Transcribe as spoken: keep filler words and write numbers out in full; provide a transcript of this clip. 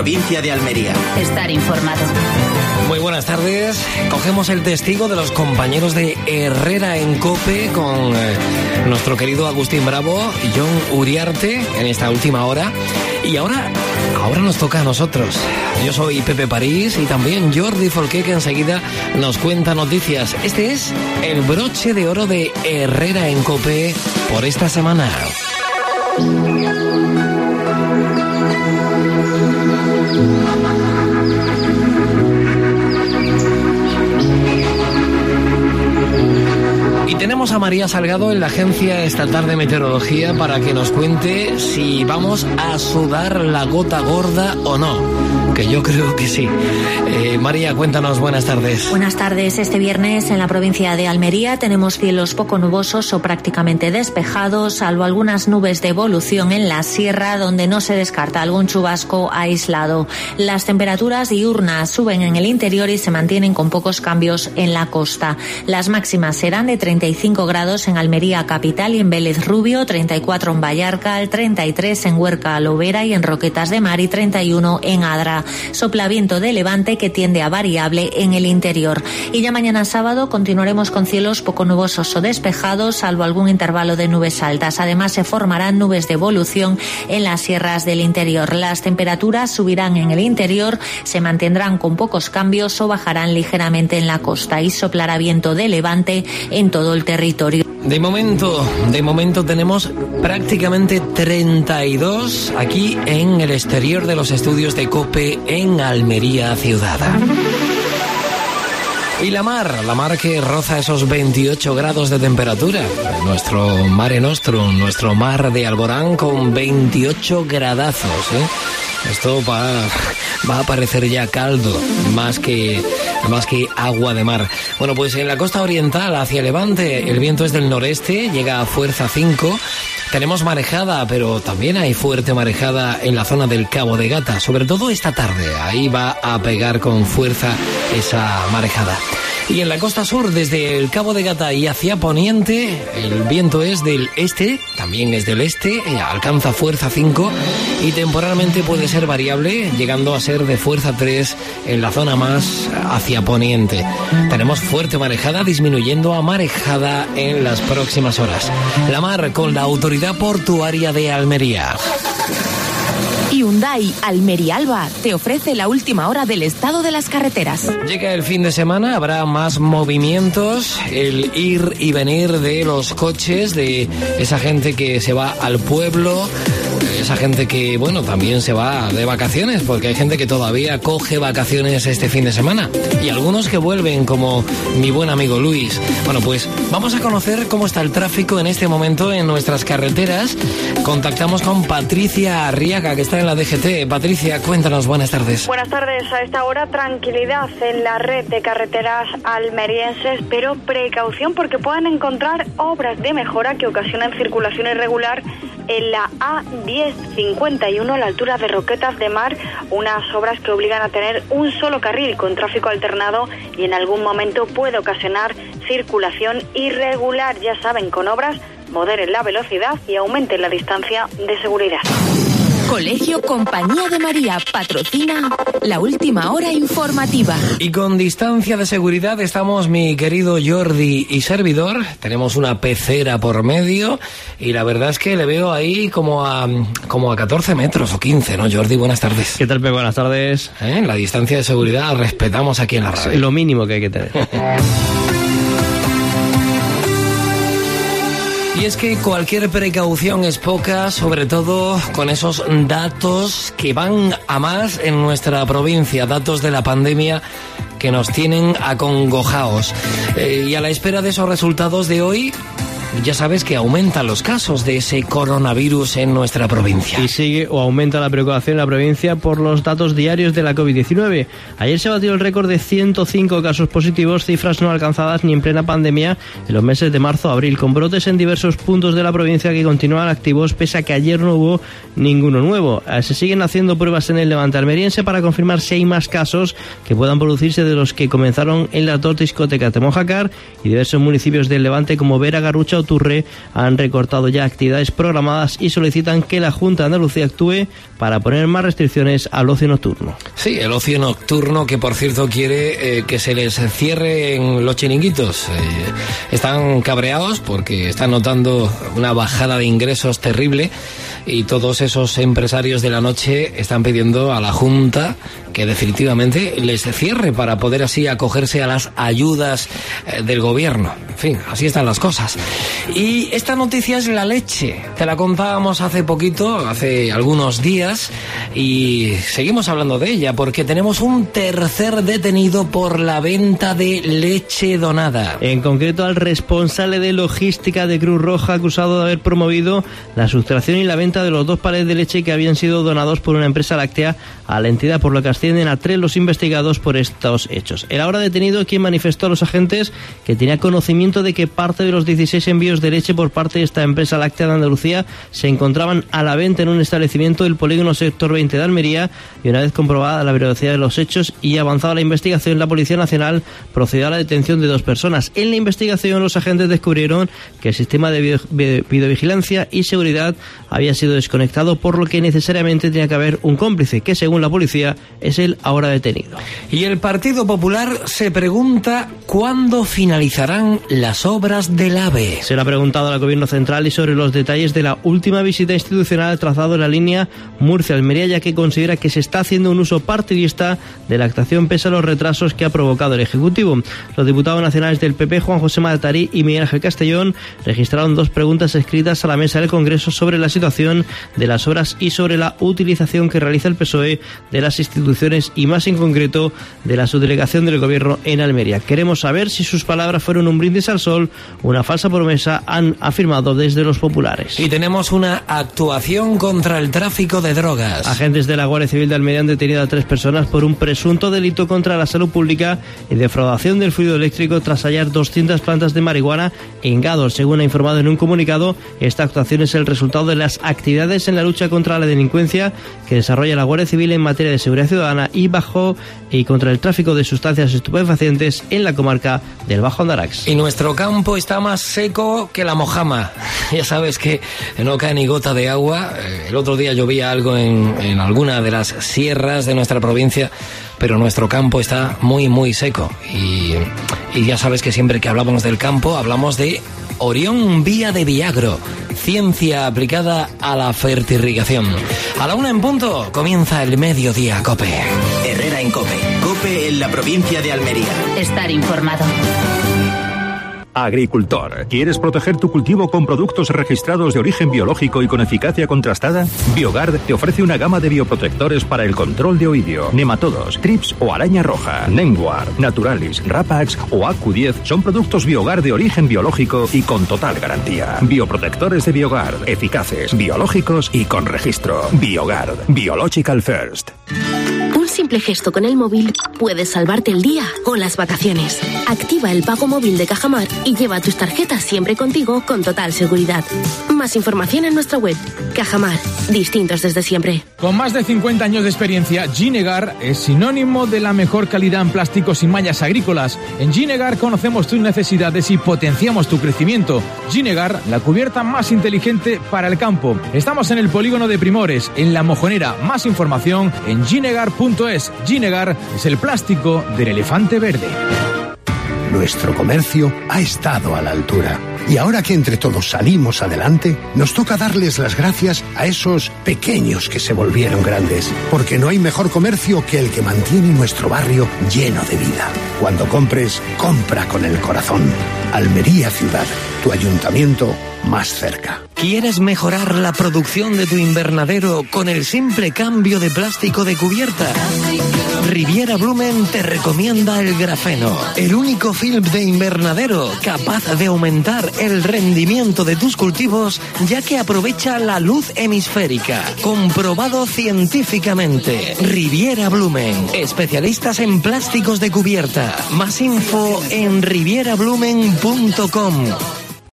provincia de Almería. Estar informado. Muy buenas tardes. Cogemos el testigo de los compañeros de Herrera en COPE con eh, nuestro querido Agustín Bravo y John Uriarte en esta última hora. Y ahora, ahora nos toca a nosotros. Yo soy Pepe París y también Jordi Folqué, que enseguida nos cuenta noticias. Este es el broche de oro de Herrera en COPE por esta semana. Y tenemos a María Salgado en la Agencia Estatal de Meteorología para que nos cuente si vamos a sudar la gota gorda o no, que yo creo que sí. Eh, María, cuéntanos, buenas tardes. Buenas tardes. Este viernes en la provincia de Almería tenemos cielos poco nubosos o prácticamente despejados, salvo algunas nubes de evolución en la sierra, donde no se descarta algún chubasco aislado. Las temperaturas diurnas suben en el interior y se mantienen con pocos cambios en la costa. Las máximas serán de treinta y cinco grados en Almería capital y en Vélez Rubio, treinta y cuatro en Vallarcal, treinta y tres en Huerca Lovera y en Roquetas de Mar y treinta y uno en Adra. Sopla viento de levante que tiende a variable en el interior. Y ya mañana sábado continuaremos con cielos poco nubosos o despejados, salvo algún intervalo de nubes altas. Además se formarán nubes de evolución en las sierras del interior. Las temperaturas subirán en el interior, se mantendrán con pocos cambios o bajarán ligeramente en la costa y soplará viento de levante en todo el territorio. De momento, de momento tenemos prácticamente treinta y dos aquí en el exterior de los estudios de COPE en Almería ciudad. Y la mar, la mar que roza esos veintiocho grados de temperatura. Nuestro Mare Nostrum, nuestro mar de Alborán con veintiocho gradazos, ¿eh? Esto va, va a parecer ya caldo, más que, más que agua de mar. Bueno, pues en la costa oriental, hacia Levante, el viento es del noreste, llega a fuerza cinco. Tenemos marejada, pero también hay fuerte marejada en la zona del Cabo de Gata, sobre todo esta tarde. Ahí va a pegar con fuerza esa marejada. Y en la costa sur, desde el Cabo de Gata y hacia poniente, el viento es del este, también es del este, alcanza fuerza cinco y temporalmente puede ser variable, llegando a ser de fuerza tres en la zona más hacia poniente. Tenemos fuerte marejada, disminuyendo a marejada en las próximas horas. La mar con la Autoridad Portuaria de Almería. Hyundai Almería Alba te ofrece la última hora del estado de las carreteras. Llega el fin de semana, habrá más movimientos, el ir y venir de los coches, de esa gente que se va al pueblo, esa gente que, bueno, también se va de vacaciones, porque hay gente que todavía coge vacaciones este fin de semana y algunos que vuelven, como mi buen amigo Luis. Bueno, pues vamos a conocer cómo está el tráfico en este momento en nuestras carreteras. Contactamos con Patricia Arriaga, que está en la D G T. Patricia, cuéntanos, buenas tardes. Buenas tardes. A esta hora, tranquilidad en la red de carreteras almerienses, pero precaución porque puedan encontrar obras de mejora que ocasionan circulación irregular en la A diez cincuenta y uno a la altura de Roquetas de Mar, unas obras que obligan a tener un solo carril con tráfico alternado y en algún momento puede ocasionar circulación irregular. Ya saben, con obras moderen la velocidad y aumenten la distancia de seguridad. Colegio Compañía de María patrocina la última hora informativa. Y con distancia de seguridad estamos mi querido Jordi y servidor. Tenemos una pecera por medio y la verdad es que le veo ahí como a como a catorce metros o quince, ¿no, Jordi? Buenas tardes. ¿Qué tal, Pepe? Buenas tardes. ¿Eh? La distancia de seguridad respetamos aquí en la radio. Es lo mínimo que hay que tener. Y es que cualquier precaución es poca, sobre todo con esos datos que van a más en nuestra provincia, datos de la pandemia que nos tienen acongojados. Eh, y a la espera de esos resultados de hoy, ya sabes que aumentan los casos de ese coronavirus en nuestra provincia. Y sigue o aumenta la preocupación en la provincia por los datos diarios de la covid diecinueve. Ayer se batió el récord de ciento cinco casos positivos, cifras no alcanzadas ni en plena pandemia en los meses de marzo a abril, con brotes en diversos puntos de la provincia que continúan activos pese a que ayer no hubo ninguno nuevo. Se siguen haciendo pruebas en el Levante almeriense para confirmar si hay más casos que puedan producirse de los que comenzaron en las dos discotecas de Mojácar y diversos municipios del Levante como Vera, Garrucha Oturre han recortado ya actividades programadas y solicitan que la Junta de Andalucía actúe para poner más restricciones al ocio nocturno. Sí, el ocio nocturno que, por cierto, quiere eh, que se les cierren los chiringuitos. Eh, están cabreados porque están notando una bajada de ingresos terrible y todos esos empresarios de la noche están pidiendo a la Junta que definitivamente les cierre para poder así acogerse a las ayudas eh, del gobierno. En fin, así están las cosas. Y esta noticia es la leche. Te la contábamos hace poquito, hace algunos días, y seguimos hablando de ella porque tenemos un tercer detenido por la venta de leche donada. En concreto, al responsable de logística de Cruz Roja, acusado de haber promovido la sustracción y la venta de los dos palets de leche que habían sido donados por una empresa láctea a la entidad, por lo que ascienden a tres los investigados por estos hechos. El ahora detenido, quien manifestó a los agentes que tenía conocimiento de que parte de los dieciséis envíos de leche por parte de esta empresa láctea de Andalucía se encontraban a la venta en un establecimiento del polígono sector veinte de Almería, y una vez comprobada la veracidad de los hechos y avanzada la investigación, la Policía Nacional procedió a la detención de dos personas. En la investigación, los agentes descubrieron que el sistema de video, videovigilancia y seguridad había sido desconectado, por lo que necesariamente tenía que haber un cómplice, que según la policía es el ahora detenido. Y el Partido Popular se pregunta cuándo finalizarán las obras del AVE. Se le ha preguntado al Gobierno Central y sobre los detalles de la última visita institucional trazado en la línea Murcia-Almería, ya que considera que se está haciendo un uso partidista de la actuación pese a los retrasos que ha provocado el Ejecutivo. Los diputados nacionales del P P, Juan José Matarí y Miguel Ángel Castellón, registraron dos preguntas escritas a la mesa del Congreso sobre la situación de las obras y sobre la utilización que realiza el P S O E de las instituciones y, más en concreto, de la subdelegación del Gobierno en Almería. Queremos saber si sus palabras fueron un brindis al sol, una falsa promesa, han afirmado desde los populares. Y tenemos una actuación contra el tráfico de drogas. Agentes de la Guardia Civil de Almería han detenido a tres personas por un presunto delito contra la salud pública y defraudación del fluido eléctrico tras hallar doscientas plantas de marihuana en Gádor. Según ha informado en un comunicado, esta actuación es el resultado de las actividades en la lucha contra la delincuencia que desarrolla la Guardia Civil en materia de seguridad ciudadana y bajo y contra el tráfico de sustancias estupefacientes en la comarca del Bajo Andarax. Y nuestro campo está más seco que la mojama. Ya sabes que no cae ni gota de agua. El otro día llovía algo en, en alguna de las sierras de nuestra provincia, pero nuestro campo está muy, muy seco. Y, y ya sabes que siempre que hablamos del campo, hablamos de Orión Vía de Viagro, ciencia aplicada a la fertirrigación. A la una en punto comienza el Mediodía COPE. Herrera en COPE. COPE en la provincia de Almería. Estar informado. Agricultor, ¿quieres proteger tu cultivo con productos registrados de origen biológico y con eficacia contrastada? Biogard te ofrece una gama de bioprotectores para el control de oidio, nematodos, trips o araña roja. Nemguard, Naturalis, Rapax o A Q diez son productos Biogard de origen biológico y con total garantía. Bioprotectores de Biogard, eficaces, biológicos y con registro. Biogard, Biological First. Un simple gesto con el móvil puede salvarte el día o las vacaciones. Activa el pago móvil de Cajamar y lleva tus tarjetas siempre contigo con total seguridad. Más información en nuestra web. Cajamar, distintos desde siempre. Con más de cincuenta años de experiencia, Ginegar es sinónimo de la mejor calidad en plásticos y mallas agrícolas. En Ginegar conocemos tus necesidades y potenciamos tu crecimiento. Ginegar, la cubierta más inteligente para el campo. Estamos en el polígono de Primores, en La Mojonera. Más información en ginegar punto es. Ginegar es el plástico del elefante verde. Nuestro comercio ha estado a la altura. Y ahora que entre todos salimos adelante, nos toca darles las gracias a esos pequeños que se volvieron grandes. Porque no hay mejor comercio que el que mantiene nuestro barrio lleno de vida. Cuando compres, compra con el corazón. Almería Ciudad, tu ayuntamiento más cerca. ¿Quieres mejorar la producción de tu invernadero con el simple cambio de plástico de cubierta? Riviera Blumen te recomienda el grafeno, el único film de invernadero capaz de aumentar el rendimiento de tus cultivos, ya que aprovecha la luz hemisférica. Comprobado científicamente. Riviera Blumen, especialistas en plásticos de cubierta. Más info en riviera blumen punto com.